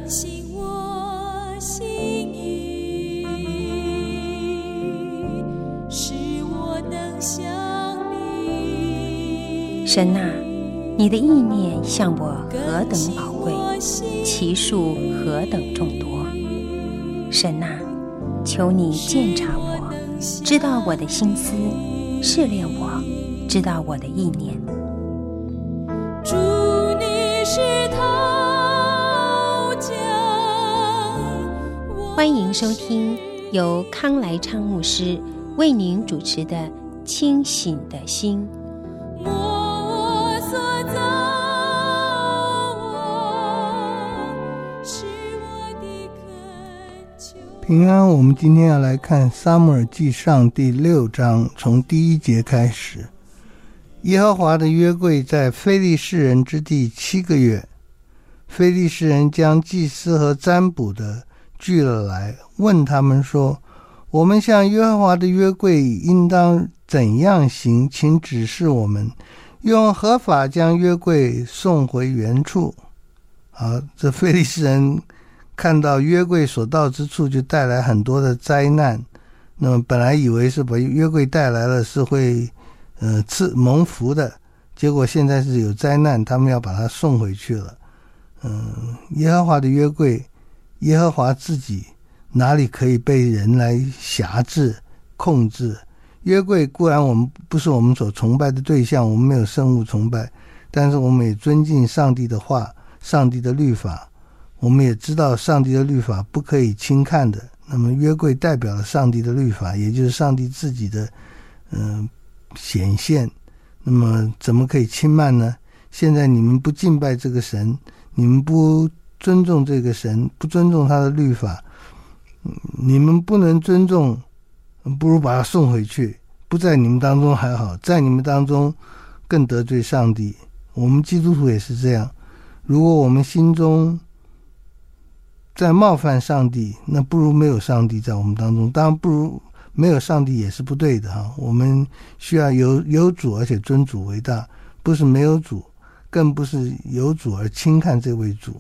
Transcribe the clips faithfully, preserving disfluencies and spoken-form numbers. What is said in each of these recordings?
更新我心意，使我能像你。 神啊，你的意念向我何等宝贵，其数何等众多。神啊，求你鉴察我，知道我的心思，试炼我，知道我的意念。 主，你是陶匠， 欢迎收听由康来昌牧师为您主持的《清醒的心》。 我所造我，是我的恳求。 平安，我们今天要来看撒母耳记上第六章，从第一节开始。耶和华的约柜在非利士人之地七个月，非利士人将祭司和占卜的聚了来，问他们说：我们向耶和华的约柜应当怎样行？请指示我们，用何法将约柜送回原处。好，这非利士人看到约柜所到之处就带来很多的灾难，那么本来以为是把约柜带来了是会呃赐蒙福的，结果现在是有灾难，他们要把它送回去了。嗯，耶和华的约柜，耶和华自己哪里可以被人来辖制控制？约柜固然我们不是我们所崇拜的对象，我们没有圣物崇拜，但是我们也尊敬上帝的话，上帝的律法，我们也知道上帝的律法不可以轻看的。那么约柜代表了上帝的律法，也就是上帝自己的嗯、呃、显现，那么怎么可以轻慢呢？现在你们不敬拜这个神，你们不尊重这个神，不尊重他的律法，你们不能尊重，不如把他送回去，不在你们当中还好，在你们当中更得罪上帝。我们基督徒也是这样，如果我们心中在冒犯上帝，那不如没有上帝在我们当中，当然不如没有上帝也是不对的哈。我们需要有有主，而且尊主为大，不是没有主，更不是有主而轻看这位主。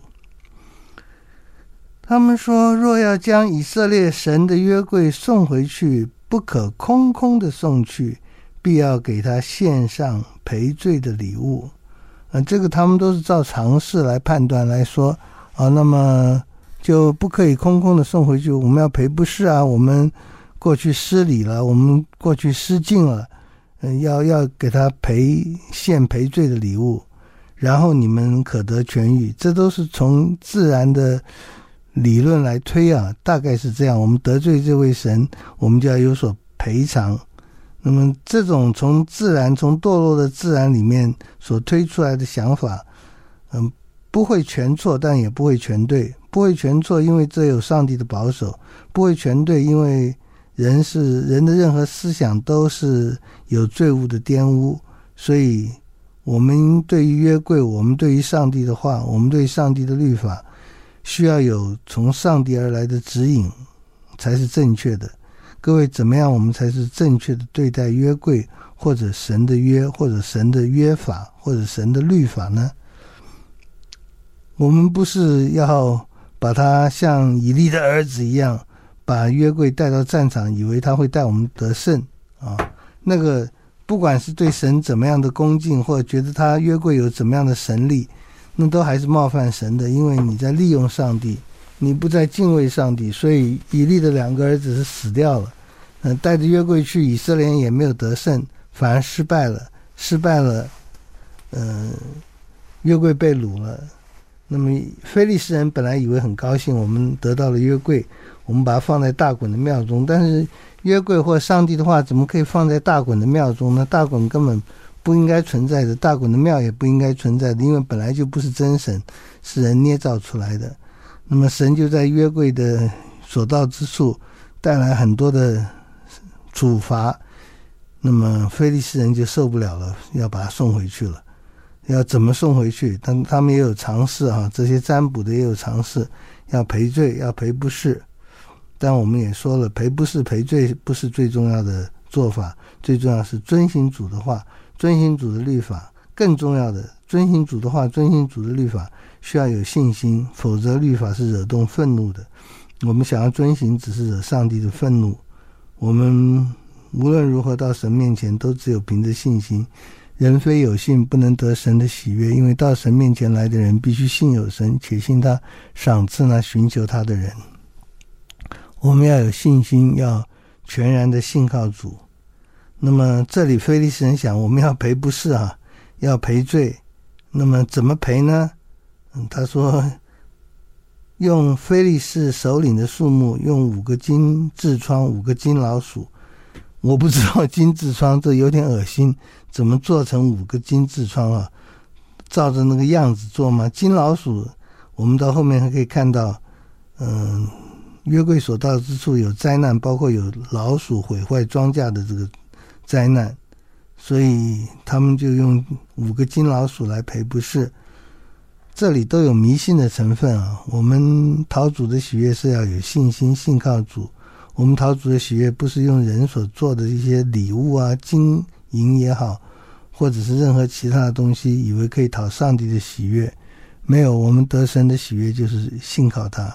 他们说，若要将以色列神的约柜送回去，不可空空的送去，必要给他献上赔罪的礼物。呃，这个他们都是照常识来判断来说啊，那么就不可以空空的送回去，我们要赔不是啊，我们过去失礼了，我们过去失敬了，呃、要要给他赔献赔罪的礼物，然后你们可得痊愈。这都是从自然的理论来推啊，大概是这样，我们得罪这位神，我们就要有所赔偿。那么这种从自然从堕落的自然里面所推出来的想法，嗯，不会全错，但也不会全对。不会全错，因为这有上帝的保守；不会全对，因为人是人的任何思想都是有罪恶的玷污。所以我们对于约柜，我们对于上帝的话，我们对于上帝的律法，需要有从上帝而来的指引才是正确的。各位，怎么样我们才是正确的对待约柜，或者神的约，或者神的约法，或者神的律法呢？我们不是要把他像以利的儿子一样，把约柜带到战场，以为他会带我们得胜啊！那个不管是对神怎么样的恭敬，或者觉得他约柜有怎么样的神力，那都还是冒犯神的，因为你在利用上帝，你不在敬畏上帝。所以以利的两个儿子是死掉了，呃、带着约柜去，以色列人也没有得胜，反而失败了，失败了，呃，约柜被掳了。那么非利士人本来以为很高兴，我们得到了约柜，我们把它放在大衮的庙中，但是约柜或上帝的话怎么可以放在大衮的庙中呢？大衮根本不应该存在的，大衮的庙也不应该存在的，因为本来就不是真神，是人捏造出来的。那么神就在约柜的所到之处带来很多的处罚，那么非利士人就受不了了，要把他送回去了。要怎么送回去？但他们也有尝试啊，这些占卜的也有尝试，要赔罪，要赔不是。但我们也说了，赔不是赔罪不是最重要的做法，最重要是遵行主的话，遵行主的律法。更重要的， 遵行主的话，遵行主的律法，需要有信心，否则律法是惹动愤怒的。我们想要遵行，只是惹上帝的愤怒。我们无论如何到神面前，都只有凭着信心。人非有信，不能得神的喜悦，因为到神面前来的人，必须信有神，且信他赏赐那寻求他的人。我们要有信心，要全然的信靠主。那么这里非利士人想，我们要赔不是啊，要赔罪。那么怎么赔呢？嗯、他说用非利士首领的数目，用五个金痔疮，五个金老鼠。我不知道金痔疮这有点恶心，怎么做成五个金痔疮啊？照着那个样子做吗？金老鼠我们到后面还可以看到，嗯，约柜所到之处有灾难，包括有老鼠毁坏庄稼的这个灾难，所以他们就用五个金老鼠来赔不是。这里都有迷信的成分啊！我们讨主的喜悦是要有信心，信靠主。我们讨主的喜悦不是用人所做的一些礼物啊，金银也好，或者是任何其他的东西，以为可以讨上帝的喜悦。没有，我们得神的喜悦就是信靠他。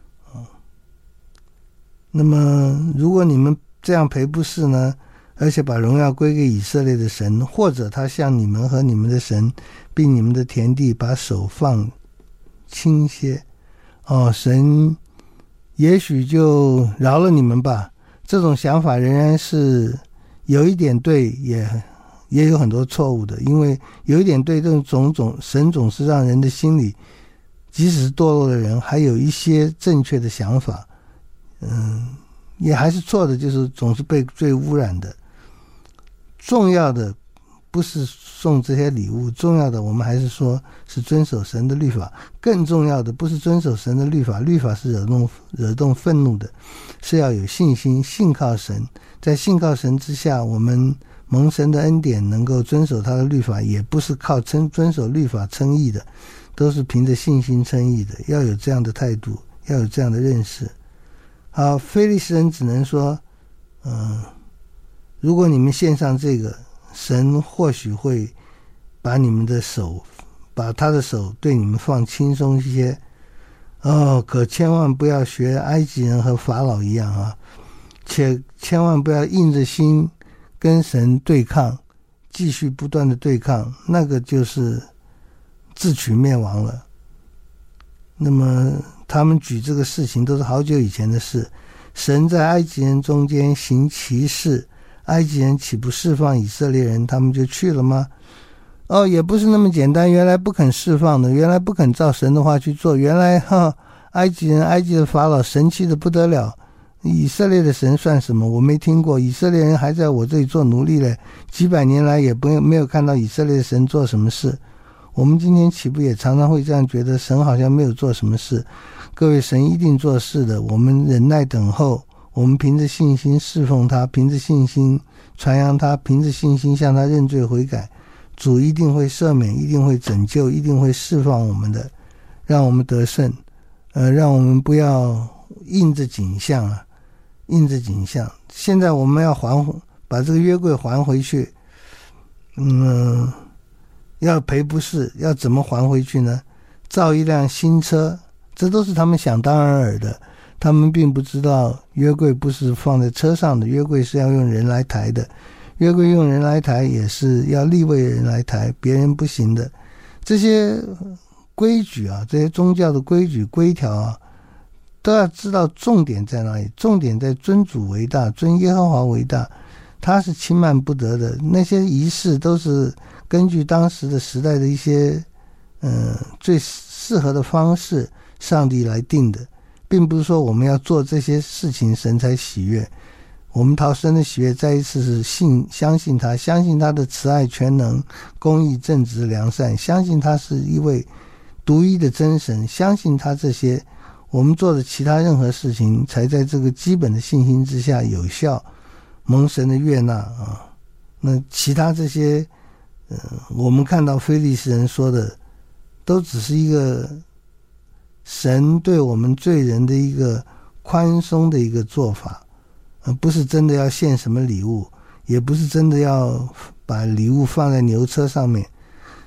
那么如果你们这样赔不是呢，而且把荣耀归给以色列的神，或者他向你们和你们的神并你们的田地把手放轻些，哦，神也许就饶了你们吧。这种想法仍然是有一点对，也也有很多错误的。因为有一点对，这种种神总是让人的心里，即使是堕落的人，还有一些正确的想法。嗯，也还是错的，就是总是被罪污染的。重要的不是送这些礼物，重要的我们还是说是遵守神的律法。更重要的不是遵守神的律法，律法是惹动惹动愤怒的，是要有信心，信靠神。在信靠神之下，我们蒙神的恩典，能够遵守他的律法，也不是靠遵遵守律法称义的，都是凭着信心称义的。要有这样的态度，要有这样的认识。好，非利士人只能说，嗯，如果你们献上这个，神或许会把你们的手，把他的手对你们放轻松一些。哦，可千万不要学埃及人和法老一样啊，且千万不要硬着心跟神对抗，继续不断的对抗，那个就是自取灭亡了。那么他们举这个事情都是好久以前的事。神在埃及人中间行奇事，埃及人岂不释放以色列人，他们就去了吗？哦，也不是那么简单，原来不肯释放的，原来不肯照神的话去做，原来哈，埃及人埃及的法老神气的不得了，以色列的神算什么？我没听过，以色列人还在我这里做奴隶嘞，几百年来也不没有看到以色列的神做什么事。我们今天岂不也常常会这样觉得，神好像没有做什么事？各位，神一定做事的，我们忍耐等候，我们凭着信心侍奉他，凭着信心传扬他，凭着信心向他认罪悔改，主一定会赦免，一定会拯救，一定会释放我们的，让我们得胜。呃，让我们不要印着景象啊，印着景象。现在我们要还把这个约柜还回去，嗯，要赔不是，要怎么还回去呢？造一辆新车，这都是他们想当然尔的。他们并不知道约柜不是放在车上的，约柜是要用人来抬的，约柜用人来抬也是要利未人来抬，别人不行的。这些规矩啊，这些宗教的规矩规条啊，都要知道重点在哪里，重点在尊主为大，尊耶和华为大，他是轻慢不得的。那些仪式都是根据当时的时代的一些呃最适合的方式，上帝来定的，并不是说我们要做这些事情神才喜悦。我们讨神的喜悦再一次是信相信他，相信他的慈爱全能公义正直良善，相信他是一位独一的真神，相信他，这些我们做的其他任何事情才在这个基本的信心之下有效蒙神的悦纳啊。那其他这些呃，我们看到非利士人说的都只是一个神对我们罪人的一个宽松的一个做法，呃，不是真的要献什么礼物，也不是真的要把礼物放在牛车上面。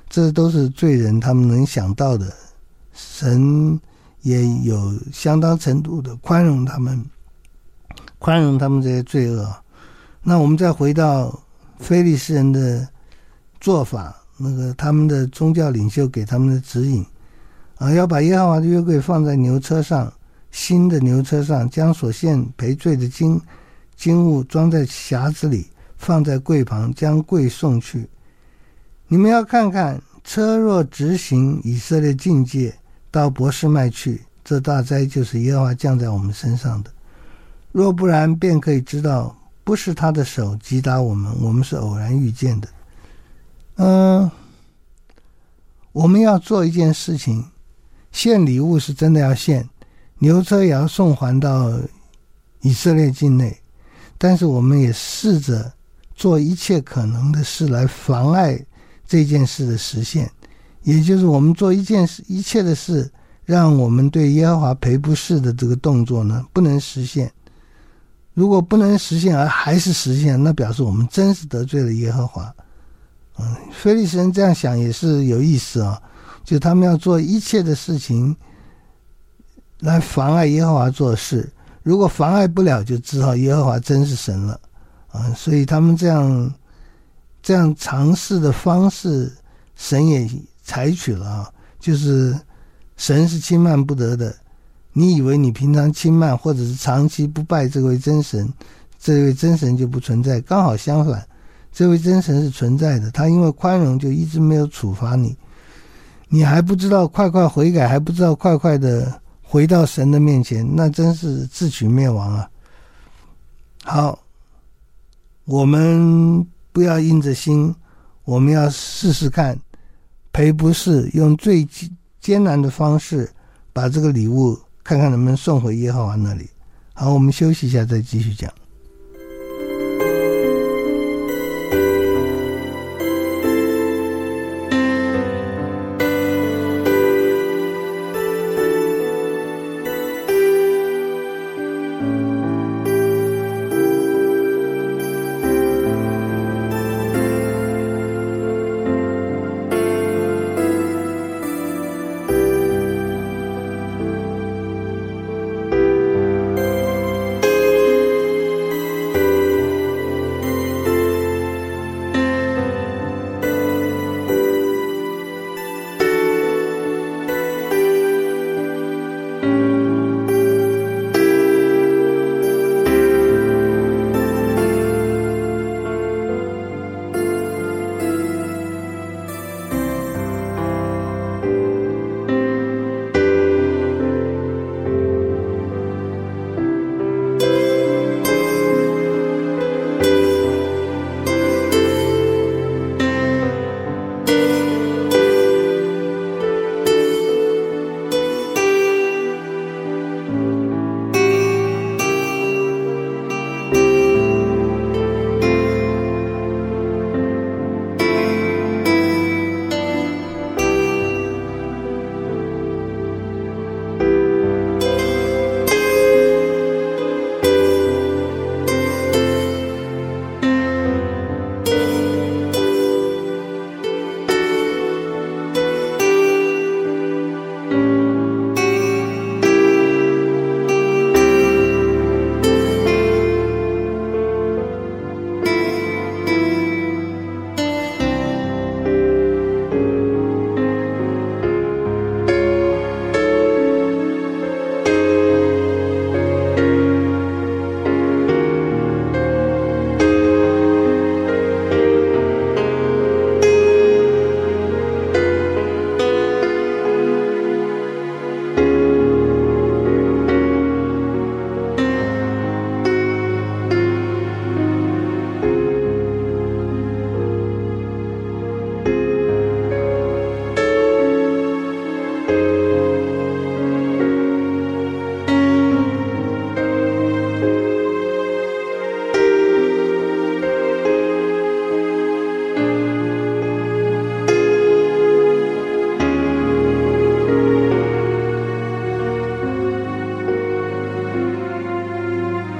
这都是罪人他们能想到的，神也有相当程度的宽容他们，宽容他们这些罪恶。那我们再回到非利士人的做法，那个他们的宗教领袖给他们的指引啊，要把耶和华的约柜放在牛车上，新的牛车上，将所献赔罪的金金物装在匣子里，放在柜旁，将柜送去。你们要看看，车若直行以色列境界到伯示麦去，这大灾就是耶和华降在我们身上的。若不然，便可以知道不是他的手击打我们，我们是偶然遇见的。嗯、呃，我们要做一件事情，献礼物是真的要献，牛车也要送还到以色列境内，但是我们也试着做一切可能的事来妨碍这件事的实现，也就是我们做一件事一切的事，让我们对耶和华赔不是的这个动作呢不能实现。如果不能实现而还是实现，那表示我们真是得罪了耶和华。嗯，非利士人这样想也是有意思啊、哦，就他们要做一切的事情来妨碍耶和华做事，如果妨碍不了，就知道耶和华真是神了啊。所以他们这样这样尝试的方式，神也采取了啊，就是神是轻慢不得的。你以为你平常轻慢或者是长期不拜这位真神，这位真神就不存在，刚好相反，这位真神是存在的，他因为宽容就一直没有处罚你，你还不知道快快悔改，还不知道快快的回到神的面前，那真是自取灭亡啊。好，我们不要硬着心，我们要试试看，赔不是用最艰难的方式把这个礼物看看能不能送回耶和华那里。好，我们休息一下再继续讲。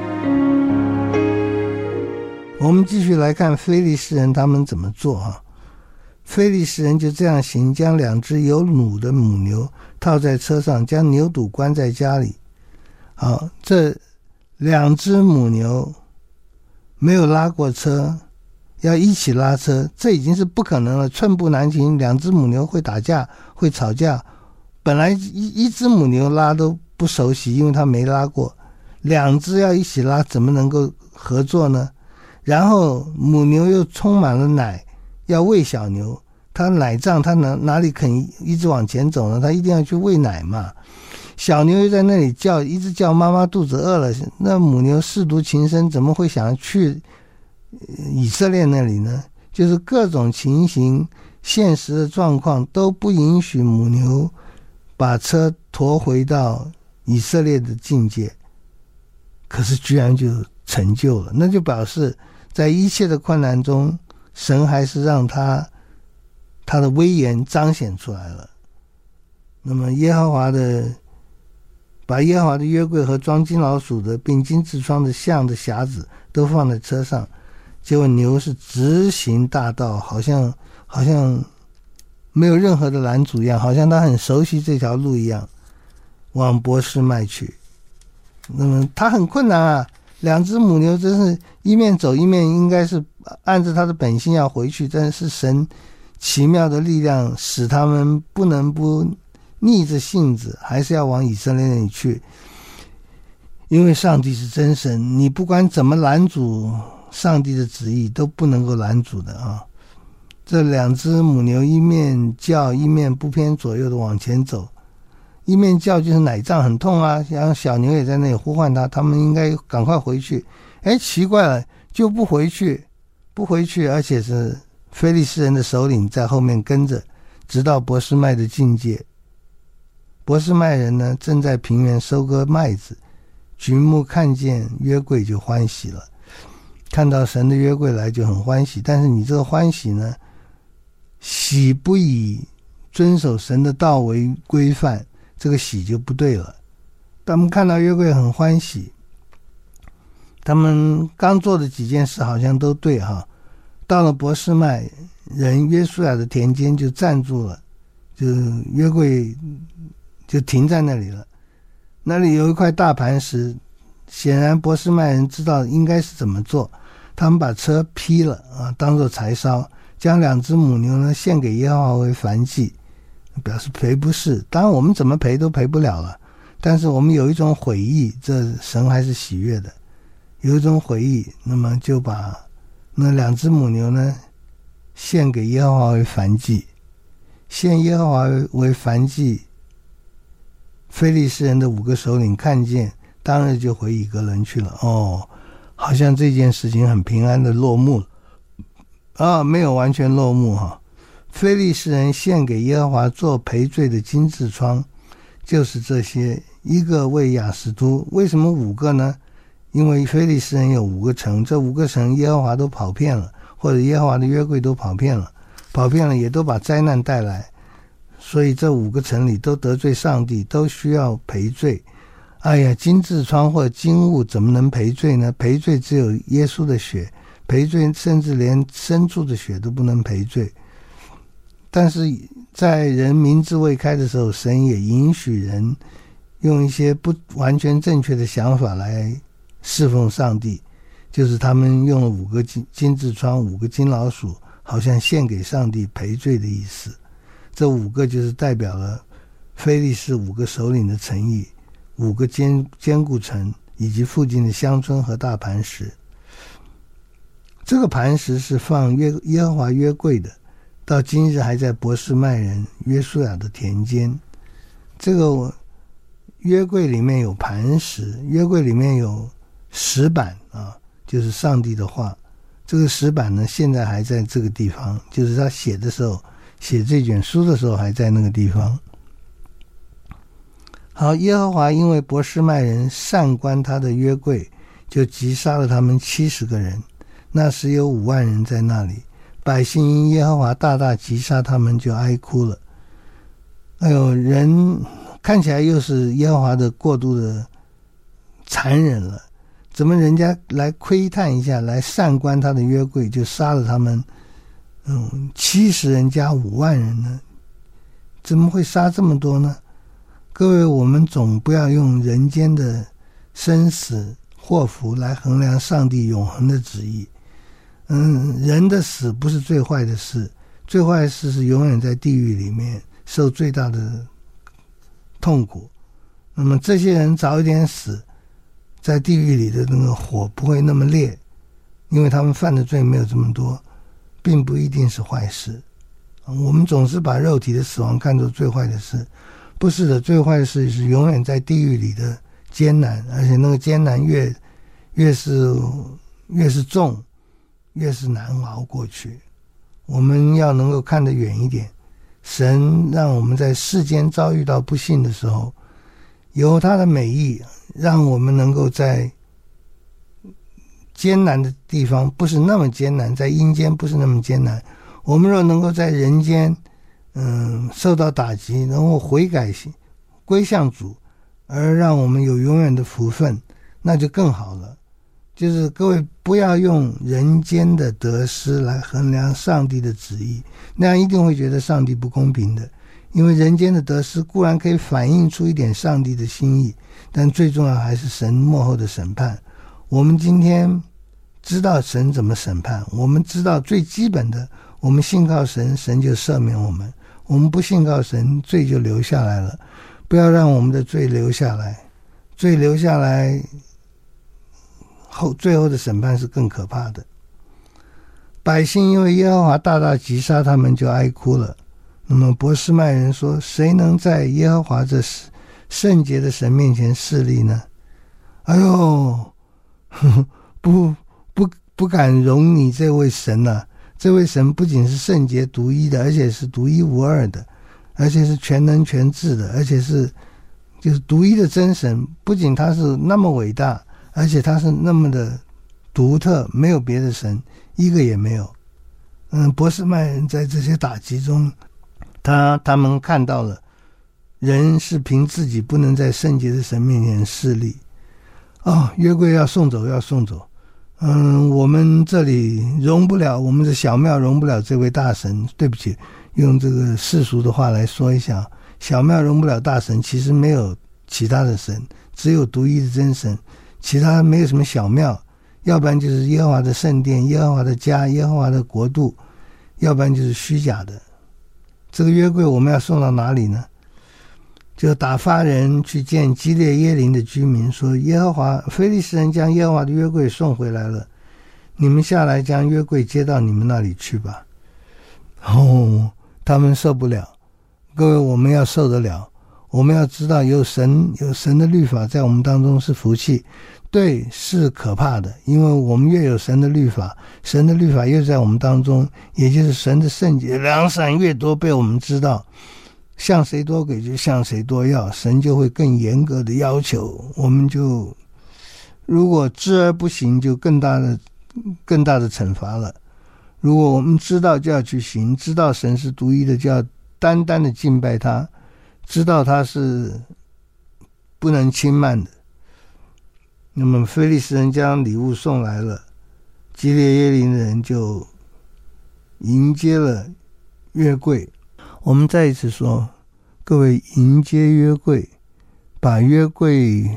我们继续来看非利士人他们怎么做啊。 非利士人就这样行，将两只有乳的母牛套在车上，将牛犊关在家里。好，这两只母牛没有拉过车，要一起拉车，这已经是不可能了，寸步难行。两只母牛会打架，会吵架。本来一一只母牛拉都不熟悉，因为它没拉过，两只要一起拉，怎么能够合作呢？然后母牛又充满了奶，要喂小牛，它奶胀，它哪哪里肯一直往前走呢？它一定要去喂奶嘛。小牛又在那里叫，一直叫妈妈肚子饿了，那母牛舐犊情深，怎么会想去以色列那里呢？就是各种情形，现实的状况都不允许母牛把车驮回到以色列的境界，可是居然就成就了，那就表示在一切的困难中，神还是让他他的威严彰显出来了。那么耶和华的把耶和华的约柜和装金老鼠的并金痔疮的像的匣子都放在车上，结果牛是直行大道，好像好像没有任何的拦阻一样，好像他很熟悉这条路一样，往伯示麦去。那么他很困难啊，两只母牛真是一面走一面应该是按着他的本性要回去，但是神奇妙的力量使他们不能不逆着性子，还是要往以色列那里去。因为上帝是真神，你不管怎么拦阻上帝的旨意都不能够拦阻的啊！这两只母牛一面叫一面不偏左右的往前走，一面叫就是奶胀很痛啊，然后小牛也在那里呼唤他，他们应该赶快回去。哎，奇怪了，就不回去，不回去，而且是非利士人的首领在后面跟着，直到伯示麦的境界。伯示麦人呢，正在平原收割麦子，举目看见约柜就欢喜了，看到神的约柜来就很欢喜。但是你这个欢喜呢，喜不以遵守神的道为规范，这个喜就不对了。他们看到约柜很欢喜，他们刚做的几件事好像都对哈。到了伯示麦人约书亚的田间就站住了，就约柜就停在那里了。那里有一块大磐石，显然伯示麦人知道应该是怎么做，他们把车劈了啊，当作柴烧，将两只母牛呢献给耶和华为燔祭，表示赔不是。当然我们怎么赔都赔不了了，但是我们有一种悔意，这神还是喜悦的，有一种悔意，那么就把那两只母牛呢献给耶和华为燔祭，献耶和华为燔祭。非利士人的五个首领看见，当日就回以革伦去了。哦，好像这件事情很平安的落幕了啊，没有完全落幕哈。非利士人献给耶和华做赔罪的金痔疮，就是这些，一个为亚实突。为什么五个呢？因为非利士人有五个城，这五个城耶和华都跑遍了，或者耶和华的约柜都跑遍了，跑遍了也都把灾难带来，所以这五个城里都得罪上帝，都需要赔罪。哎呀，金痔疮或者金物怎么能赔罪呢？赔罪只有耶稣的血，赔罪甚至连牲畜的血都不能赔罪。但是在人明智未开的时候，神也允许人用一些不完全正确的想法来侍奉上帝，就是他们用了五个金金痔疮，五个金老鼠，好像献给上帝赔罪的意思。这五个就是代表了非利士五个首领的诚意，五个坚坚固城以及附近的乡村和大磐石。这个磐石是放约耶和华约柜的，到今日还在伯示麦人约书亚的田间。这个约柜里面有磐石，约柜里面有石板啊，就是上帝的话。这个石板呢，现在还在这个地方，就是他写的时候，写这卷书的时候还在那个地方。好，耶和华因为伯示麦人擅观他的约柜，就击杀了他们七十个人，那时有五万人在那里。百姓因耶和华大大击杀他们，就哀哭了。哎呦，人看起来又是耶和华的过度的残忍了，怎么人家来窥探一下，来擅观他的约柜，就杀了他们嗯，七十人加五万人呢？怎么会杀这么多呢？各位，我们总不要用人间的生死祸福来衡量上帝永恒的旨意。嗯，人的死不是最坏的事，最坏的事是永远在地狱里面受最大的痛苦。那么这些人早一点死，在地狱里的那个火不会那么烈，因为他们犯的罪没有这么多，并不一定是坏事。我们总是把肉体的死亡看作最坏的事，不是的，最坏的事是永远在地狱里的艰难，而且那个艰难越越是越是重，越是难熬过去。我们要能够看得远一点，神让我们在世间遭遇到不幸的时候，有他的美意，让我们能够在艰难的地方不是那么艰难，在阴间不是那么艰难。我们若能够在人间嗯，受到打击，然后悔改归向主，而让我们有永远的福分，那就更好了。就是各位不要用人间的得失来衡量上帝的旨意，那样一定会觉得上帝不公平的。因为人间的得失固然可以反映出一点上帝的心意，但最重要还是神末后的审判。我们今天知道神怎么审判，我们知道最基本的，我们信靠神，神就赦免我们；我们不信靠神，罪就留下来了。不要让我们的罪留下来，罪留下来后，最后的审判是更可怕的。百姓因为耶和华大大击杀他们，就哀哭了。那么伯示麦人说，谁能在耶和华这圣洁的神面前势力呢？哎呦，呵呵不不不敢容你这位神啊！这位神不仅是圣洁独一的，而且是独一无二的，而且是全能全智的，而且是就是独一的真神。不仅他是那么伟大，而且他是那么的独特，没有别的神，一个也没有。嗯，伯示麦人在这些打击中，他他们看到了人是凭自己不能在圣洁的神面前势力。哦，约柜要送走，要送走。嗯，我们这里容不了，我们的小庙容不了这位大神。对不起，用这个世俗的话来说一下，小庙容不了大神，其实没有其他的神，只有独一的真神，其他没有什么小庙，要不然就是耶和华的圣殿，耶和华的家，耶和华的国度，要不然就是虚假的。这个约柜我们要送到哪里呢？就打发人去见基列耶林的居民，说耶和华非利士人将耶和华的约柜送回来了，你们下来将约柜接到你们那里去吧。哦，他们受不了。各位，我们要受得了，我们要知道有神有神的律法在我们当中是福气。对，是可怕的，因为我们越有神的律法，神的律法越在我们当中，也就是神的圣洁良善越多被我们知道，向谁多给就向谁多要，神就会更严格的要求，我们就如果知而不行，就更大的更大的惩罚了。如果我们知道就要去行，知道神是独一的，就要单单的敬拜他，知道他是不能轻慢的。那么非利士人将礼物送来了，基列耶林人就迎接了约柜。我们再一次说，各位，迎接约柜，把约柜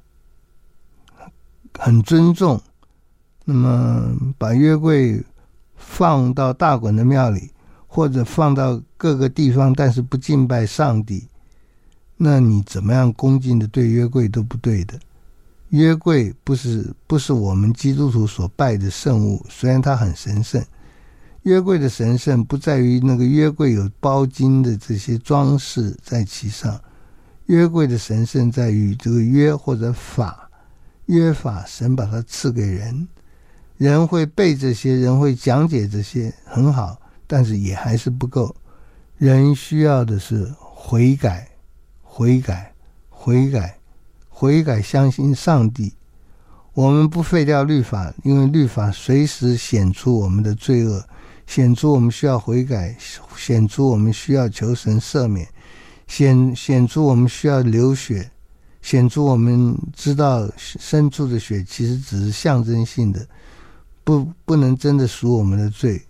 很尊重，那么把约柜放到大衮的庙里，或者放到各个地方，但是不敬拜上帝，那你怎么样恭敬的对约柜都不对的。约柜不是不是我们基督徒所拜的圣物，虽然它很神圣。约柜的神圣不在于那个约柜有包金的这些装饰在其上，约柜的神圣在于这个约或者法，约法神把它赐给人，人会背这些，人会讲解这些，很好，但是也还是不够。人需要的是悔改，悔改，悔改，悔改，相信上帝。我们不废掉律法，因为律法随时显出我们的罪恶，显出我们需要悔改，显出我们需要求神赦免，显显出我们需要流血，显出我们知道深处的血其实只是象征性的，不不能真的赎我们的罪。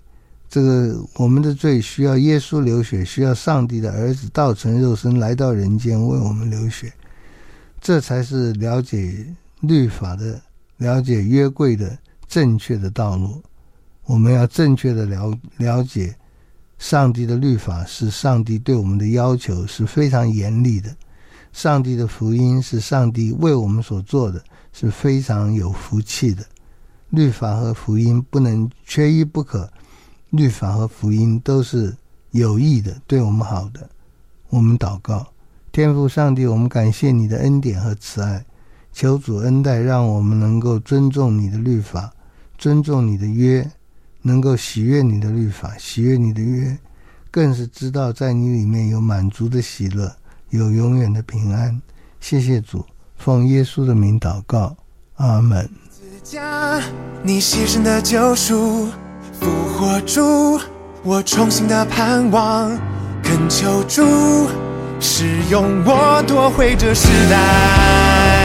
这个我们的罪需要耶稣流血，需要上帝的儿子道成肉身来到人间为我们流血，这才是了解律法的、了解约柜的正确的道路。我们要正确的 了, 了解上帝的律法是上帝对我们的要求，是非常严厉的。上帝的福音是上帝为我们所做的，是非常有福气的。律法和福音不能缺一不可，律法和福音都是有益的，对我们好的。我们祷告，天父上帝，我们感谢你的恩典和慈爱，求主恩待，让我们能够尊重你的律法，尊重你的约，能够喜悦你的律法，喜悦你的约，更是知道在你里面有满足的喜乐，有永远的平安。谢谢主，奉耶稣的名祷告，阿们。 你牺牲的救赎，复活主，我重新的盼望，恳求主使用我夺回这时代。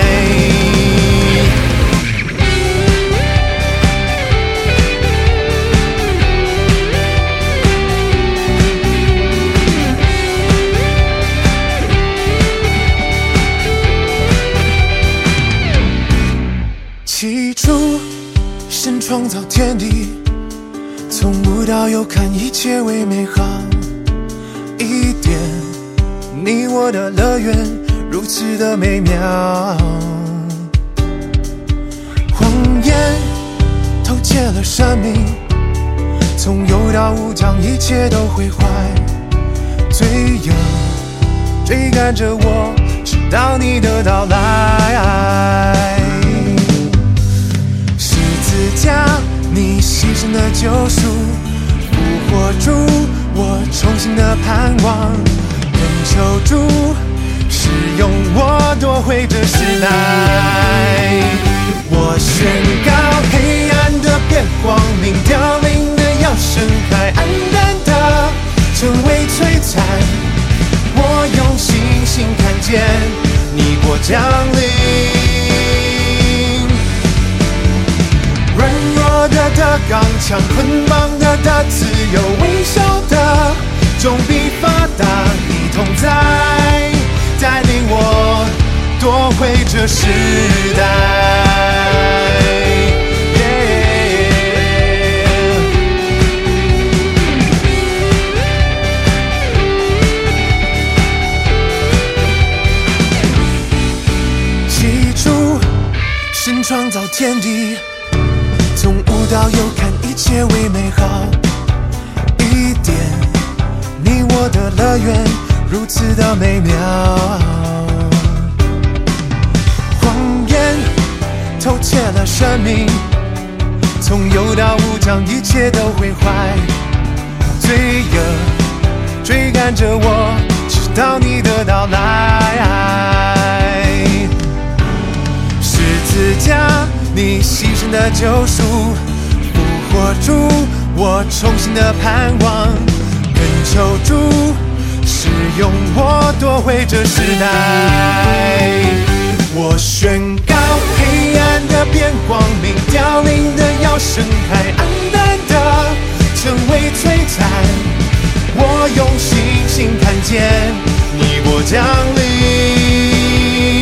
起初神创造天地，从无到有，看一切为美好。伊甸，你我的乐园，如此的美妙。谎言偷窃了生命，从有到无，将一切都毁坏。罪恶追赶着我，直到你的到来。你牺牲的救赎，复活主，我重新的盼望，恳求主使用我夺回这时代。我宣告黑暗的变光明，凋零的要盛开，暗淡的成为璀璨。我用信心看见你国降临，软弱的得刚强，捆绑的得自由，微小的终必发达。你同在，带领我夺回这时代。起初，神创造天地，从无到有，看一切为美好。伊甸，你我的乐园，如此的美妙。谎言偷窃了生命，从有到无，将一切都毁坏。罪恶追赶着我，直到你的到来。十字架，你牺牲的救赎，复活主，我重新的盼望，恳求主使用我夺回这时代。我宣告黑暗的变光明，凋零的要盛开，暗淡的成为璀璨。我用信心看见你国降临，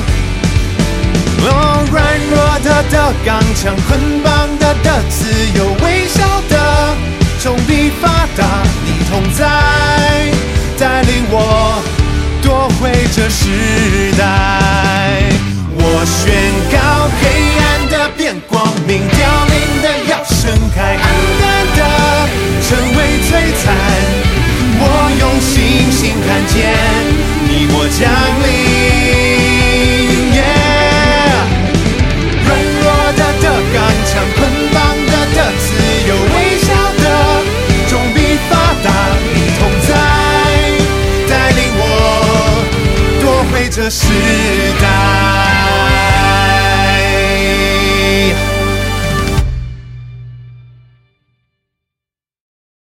哦，软弱的得刚强，捆绑的得自由，微小的终必发达。你同在，带领我夺回这时代。我宣告黑暗的变光明，凋零的要盛开，暗淡的成为璀璨。我用信心看见你国降临，刚强捆绑的得自由，微小的终必发达。你同在，带领我夺回这时代。